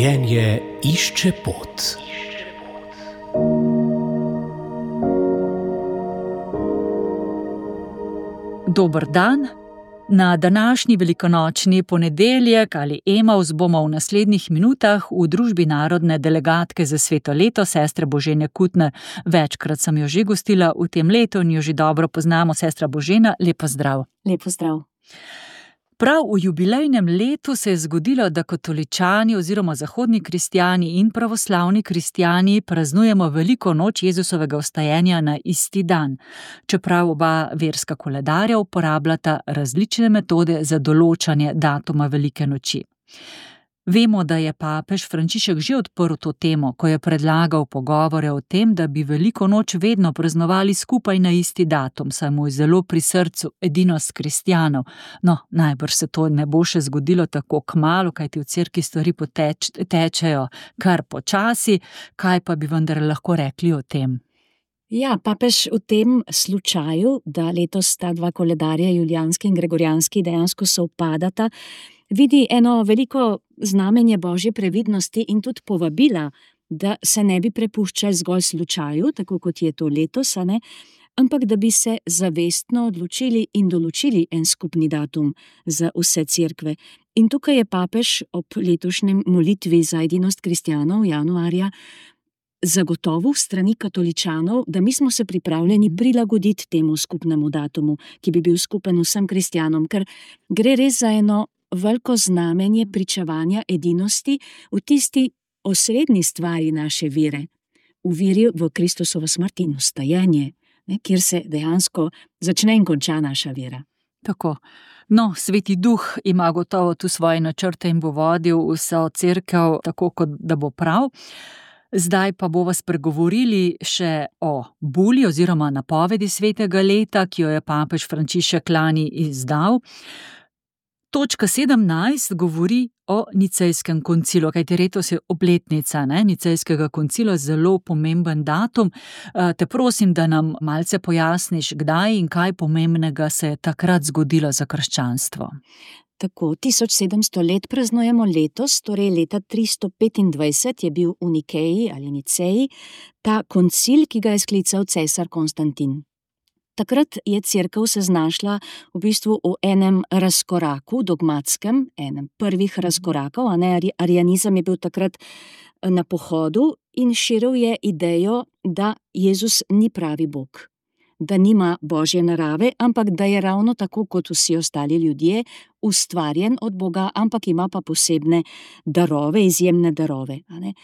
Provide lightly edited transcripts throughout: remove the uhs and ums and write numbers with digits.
Življenje išče pot. Dober dan. Na današnji velikonočni ponedeljek ali Emavs bomo v naslednjih minutah v družbi narodne delegatke za sveto leto, sestre Božene Kutner. Večkrat sem jo že gostila v tem letu in jo že dobro poznamo. Sestra Božena, lep pozdrav. Lep pozdrav. Prav v jubilejnem letu se je zgodilo, da katoličani oziroma zahodni kristjani in pravoslavni kristjani praznujemo veliko noč Jezusovega vstajenja na isti dan, čeprav oba verska koledarja uporabljata različne metode za določanje datuma velike noči. Vemo, da je papež Frančišek že odprl to temo, ko je predlagal pogovore o tem, da bi veliko noč vedno praznovali skupaj na isti datum, saj mu je zelo pri srcu edinost kristjanov. No, najbrž se to ne bo še zgodilo tako kmalu, kajti v cerkvi stvari tečejo kar počasi. Kaj pa bi vendar lahko rekli o tem? Ja, papež v tem slučaju, da letos ta dva koledarja, julijanski in gregorijanski, dejansko sovpadata, vidi eno veliko znamenje Božje previdnosti in tudi povabila, da se ne bi prepuščali zgolj slučaju, tako kot je to letos, ampak da bi se zavestno odločili in določili en skupni datum za vse cerkve. In tukaj je papež ob letošnjem molitvi za edinost kristjanov januarja zagotovil strani katoličanov, da mi smo se pripravljeni prilagoditi temu skupnemu datumu, ki bi bil skupen vsem kristjanom, ker gre res za eno veliko znamenje pričevanja edinosti v tisti osrednji stvari naše vere, v veri v Kristusovo smrt in vstajenje, kjer se dejansko začne in konča naša vera. Tako. No, Sveti Duh ima gotovo tu svoje načrte in bo vodil vso cerkev tako, kot da bo prav. Zdaj pa bova spregovorili še o buli oziroma napovedi svetega leta, ki jo je papež Frančišek lani izdal. Točka 17 govori o Nicejskem koncilu, kajti letos je obletnica Nicejskega koncila, zelo pomemben datum. Te prosim, da nam malce pojasniš, kdaj in kaj pomembnega se je takrat zgodilo za krščanstvo. Tako, 1700 let praznujemo letos, torej leta 325 je bil v Nikeji ali Niceji ta koncil, ki ga je sklical cesar Konstantin. Takrat je cerkev se znašla v bistvu v enem razkoraku dogmatskem, enem prvih razkorakov, arianizem je bil takrat na pohodu in širil je idejo, da Jezus ni pravi Bog, da nima Božje narave, ampak da je ravno tako kot vsi ostali ljudje ustvarjen od Boga, ampak ima pa posebne darove, izjemne darove.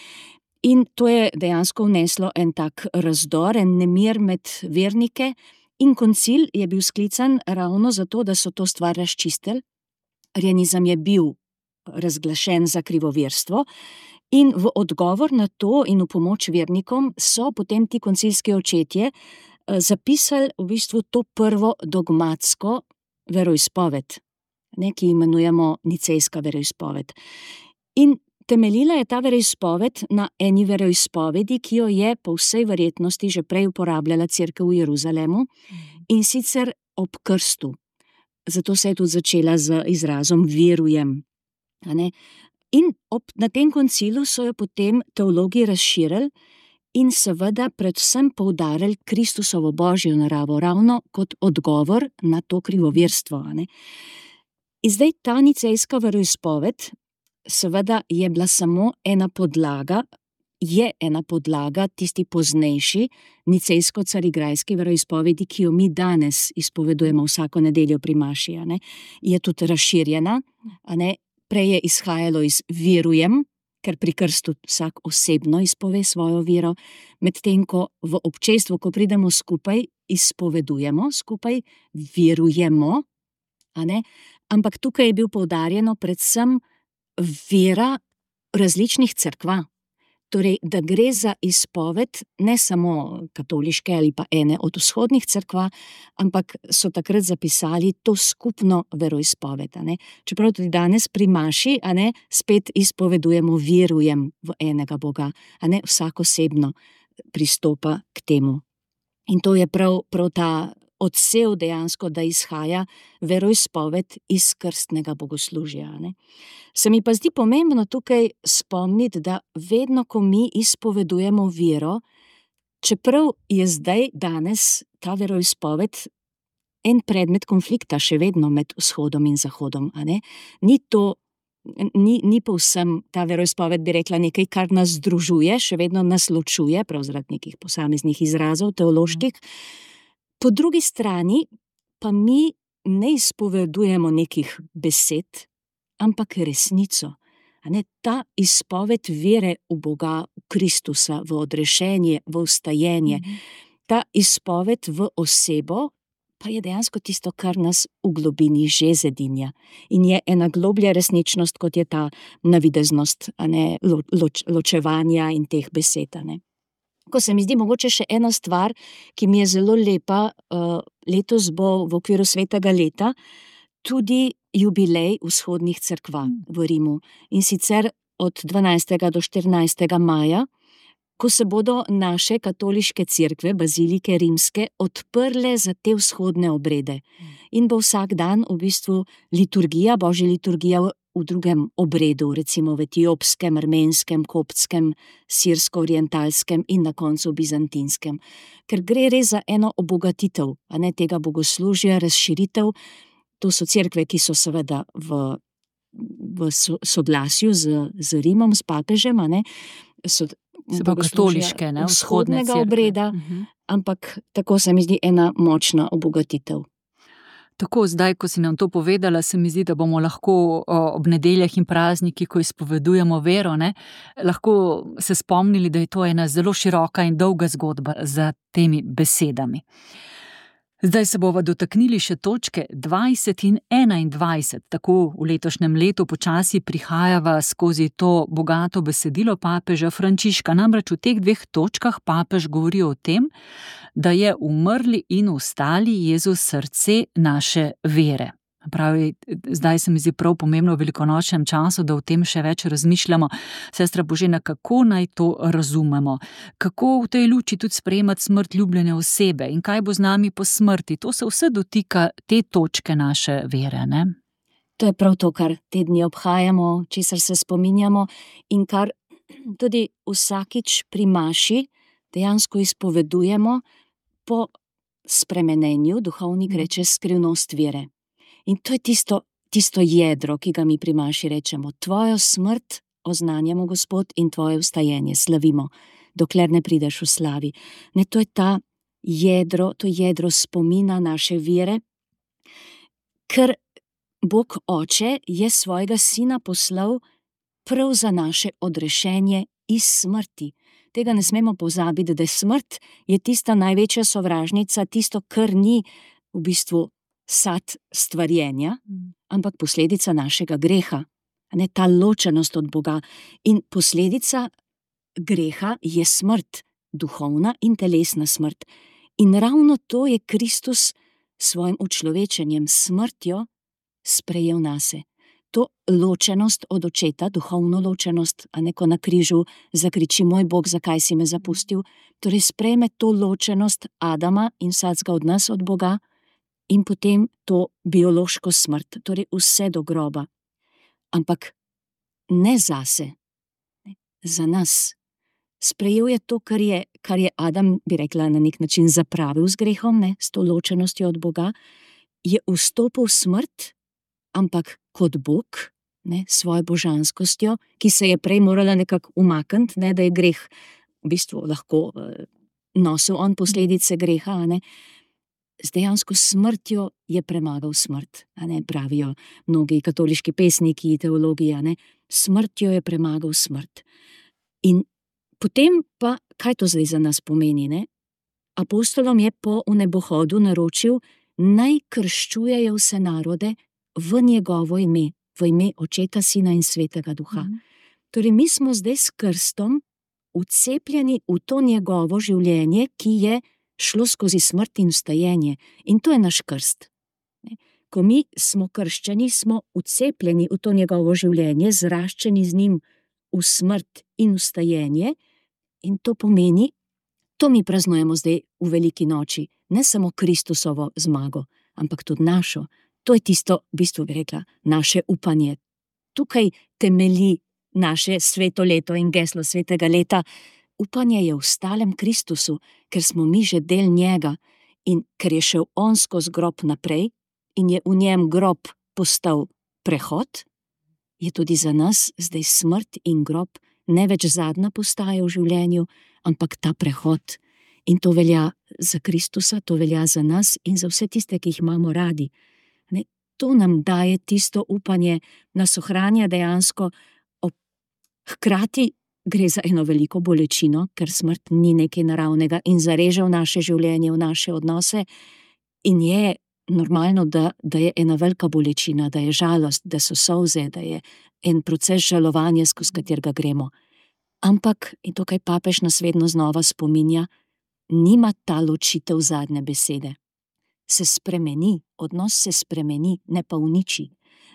In to je dejansko vneslo en tak razdor, en nemir med vernike. In koncil je bil sklican ravno zato, da so to stvar razčistili. Arianizem je bil razglašen za krivoverstvo in v odgovor na to in v pomoč vernikom so potem ti koncilski očetje zapisali v bistvu to prvo dogmatsko veroizpoved, ki imenujemo nicejska veroizpoved. In temeljila je ta veroizpoved na eni veroizpovedi, ki jo je po vsej verjetnosti že prej uporabljala cerkev v Jeruzalemu, in sicer ob krstu. Zato se je tudi začela z izrazom verujem. In na tem koncilu so jo potem teologi razširili in seveda predvsem poudarili Kristusovo Božjo naravo, ravno kot odgovor na to krivoverstvo. In zdaj ta nicejska veroizpoved seveda je bila samo ena podlaga tisti poznejši nicejsko-carigrajski veroizpovedi, ki jo mi danes izpovedujemo vsako nedeljo pri maši. Je tudi razširjena. Prej je izhajalo iz verujem, ker pri krstu vsak osebno izpove svojo vero, medtem ko v občestvu, ko pridemo skupaj, izpovedujemo skupaj, verujemo. Ampak tukaj je bil poudarjeno predvsem vera različnih cerkva, torej, da gre za izpoved ne samo katoliške ali pa ene od vzhodnih cerkva, ampak so takrat zapisali to skupno veroizpoved. Čeprav tudi danes pri maši spet izpovedujemo verujem v enega Boga, vsak osebno pristopa k temu. In to je prav ta odsev dejansko, da izhaja veroizpoved iz krstnega bogoslužja, ne. Se mi pa zdi pomembno tukaj spomniti, da vedno, ko mi izpovedujemo vero, čeprav je zdaj, danes, ta veroizpoved en predmet konflikta še vedno med vzhodom in zahodom, a ne, ni povsem ta veroizpoved, bi rekla, nekaj, kar nas združuje, še vedno nas ločuje, prav zaradi nekih posameznih izrazov teoloških. Po drugi strani pa mi ne izpovedujemo nekih besed, ampak resnico. A ne, ta izpoved vere v Boga, v Kristusa, v odrešenje, v vstajenje, ta izpoved v osebo, pa je dejansko tisto, kar nas v globini že zedinja. In je ena globlja resničnost, kot je ta navideznost, a ne, ločevanja in teh besed, a ne. Ko se mi zdi mogoče še ena stvar, ki mi je zelo lepa, letos bo v okviru svetega leta tudi jubilej vzhodnih cerkva v Rimu. In sicer od 12. do 14. maja, ko se bodo naše katoliške cerkve, bazilike rimske, odprle za te vzhodne obrede. In bo vsak dan v bistvu liturgija, božja liturgija v drugem obredu, recimo v etiopskem, armenskem, koptskem, sirsko-orientalskem in na koncu bizantinskem. Ker gre res za eno obogatitev, a ne, tega bogoslužja, razširitev. To so cerkve, ki so seveda v soglasju z Rimom, s papežem, a ne, so katoliške, ne, vzhodnega obreda, ampak tako se mi zdi ena močna obogatitev. Tako, zdaj, ko si nam to povedala, se mi zdi, da bomo lahko ob nedeljah in praznikih, ko izpovedujemo vero, ne, lahko se spomnili, da je to ena zelo široka in dolga zgodba za temi besedami. Zdaj se bova dotaknili še točke 20 in 21, tako v letošnjem letu počasi prihajava skozi to bogato besedilo papeža Frančiška. Namreč v teh dveh točkah papež govori o tem, da je umrli in vstali Jezus srce naše vere. Pravi, zdaj se mi zdi prav pomembno v velikonočnem času, da o tem še več razmišljamo. Sestra Božena, kako naj to razumemo? Kako v tej luči tudi sprejemati smrt ljubljene osebe in kaj bo z nami po smrti? To se vse dotika te točke naše vere, ne? To je prav to, kar te dni obhajamo, česar se spominjamo in kar tudi vsakič pri maši dejansko izpovedujemo po spremenenju, duhovnik reče skrivnost vere. In to je tisto jedro, ki ga mi pri maši rečemo. Tvojo smrt oznanjamo, Gospod, in tvoje vstajenje slavimo, dokler ne prideš v slavi. Ne, to je to jedro spomina naše vere, ker Bog Oče je svojega sina poslal prav za naše odrešenje iz smrti. Tega ne smemo pozabiti, da smrt je tista največja sovražnica, tisto, kar ni v bistvu sad stvarjenja, ampak posledica našega greha, ne, ta ločenost od Boga. In posledica greha je smrt, duhovna in telesna smrt. In ravno to je Kristus svojim učlovečenjem, smrtjo sprejel nase. To ločenost od očeta, duhovno ločenost, a ne, ko na križu zakriči: moj Bog, zakaj si me zapustil? Torej sprejme to ločenost Adama in vsakega od nas od Boga, in potem to biološko smrt, torej vse do groba. Ampak ne zase, za nas. Sprejel je to, kar je Adam, bi rekla, na nek način zapravil z grehom, ne, s to ločenostjo od Boga, je vstopil v smrt, ampak kot Bog, ne, svojo božanskostjo, ki se je prej morala nekako umakniti, ne, da je greh v bistvu lahko nosil on posledice greha, a ne. Z dejansko smrtjo je premagal smrt, a ne, pravijo mnogi katoliški pesniki, teologi, a ne. Smrtjo je premagal smrt. In potem pa, kaj to zdaj za nas pomeni, ne? Apostolom je po vnebohodu naročil, naj krščujejo vse narode v njegovo ime, v ime Očeta, Sina in Svetega Duha. Torej, mi smo zdaj s krstom vcepljeni v to njegovo življenje, ki je šlo skozi smrt in vstajenje. In to je naš krst. Ko mi smo krščeni, smo vcepljeni v to njegovo življenje, zraščeni z njim v smrt in vstajenje, in to pomeni, To mi praznujemo zdaj v veliki noči, ne samo Kristusovo zmago, ampak tudi našo. To je tisto, v bistvu bi rekla, naše upanje. Tukaj temelji naše sveto leto in geslo svetega leta. Upanje je v stalem Kristusu, ker smo mi že del njega in ker je šel on skozi grob naprej in je v njem grob postal prehod, je tudi za nas zdaj smrt in grob ne več zadnja postaja v življenju, ampak ta prehod. In to velja za Kristusa, to velja za nas in za vse tiste, ki jih imamo radi. To nam daje tisto upanje, nas ohranja dejansko. Hkrati gre za eno veliko bolečino, ker smrt ni nekaj naravnega in zareže v naše življenje, v naše odnose. In je normalno, da je ena velika bolečina, da je žalost, da so solze, da je en proces žalovanja, skozi katerega gremo. Ampak, in tukaj papež nas vedno znova spominja, nima ta ločitev zadnje besede. Se spremeni, odnos se spremeni, ne pa uniči.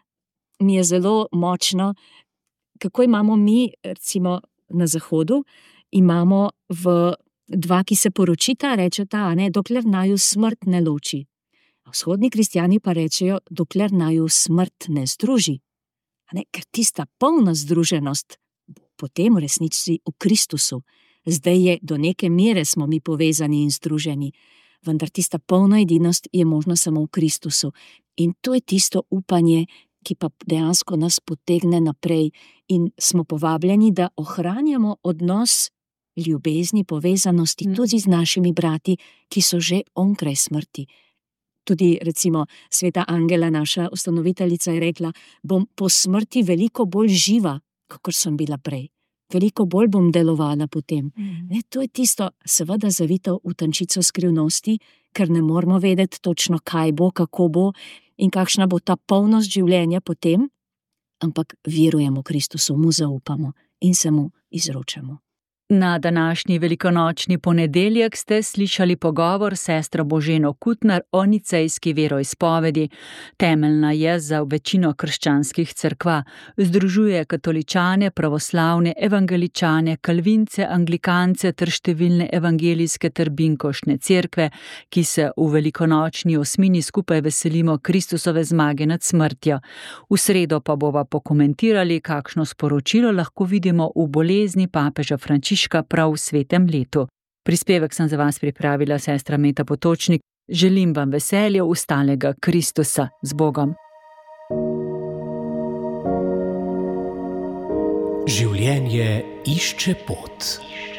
Mi je zelo močno, kako imamo mi, recimo na Zahodu, imamo dva, ki se poročita, rečeta, dokler naju smrt ne loči. Vzhodni kristjani pa rečejo, dokler naju smrt ne združi. Ker tista polna združenost potem v resnici v Kristusu. Zdaj je do neke mere smo mi povezani in združeni, vendar tista polna edinost je možna samo v Kristusu. In to je tisto upanje, ki pa dejansko nas potegne naprej in smo povabljeni, da ohranjamo odnos ljubezni, povezanosti tudi z našimi brati, ki so že onkraj smrti. Tudi recimo sveta Angela, naša ustanoviteljica, je rekla, bom po smrti veliko bolj živa, kakor sem bila prej. Veliko bolj bom delovala potem. To je tisto, seveda zavito v tančico skrivnosti, ker ne moramo vedeti točno, kaj bo, kako bo in kakšna bo ta polnost življenja potem, ampak verujemo Kristusu, mu zaupamo in se mu izročamo. Na današnji velikonočni ponedeljek ste slišali pogovor s sestro Boženo Kutnar o nicejski veroizpovedi. Temeljna je za večino krščanskih cerkva. Združuje katoličane, pravoslavne, evangeličane, kalvince, anglikance ter številne evangelijske ter binkošne cerkve, ki se v velikonočni osmini skupaj veselimo Kristusove zmage nad smrtjo. V sredo pa bova pokomentirali, kakšno sporočilo lahko vidimo v bolezni papeža Frančiška prav v svetem letu. Prispevek sem za vas pripravila sestra Meta Potočnik. Želim vam veselje ustalega Kristusa z Bogom. Življenje išče pot.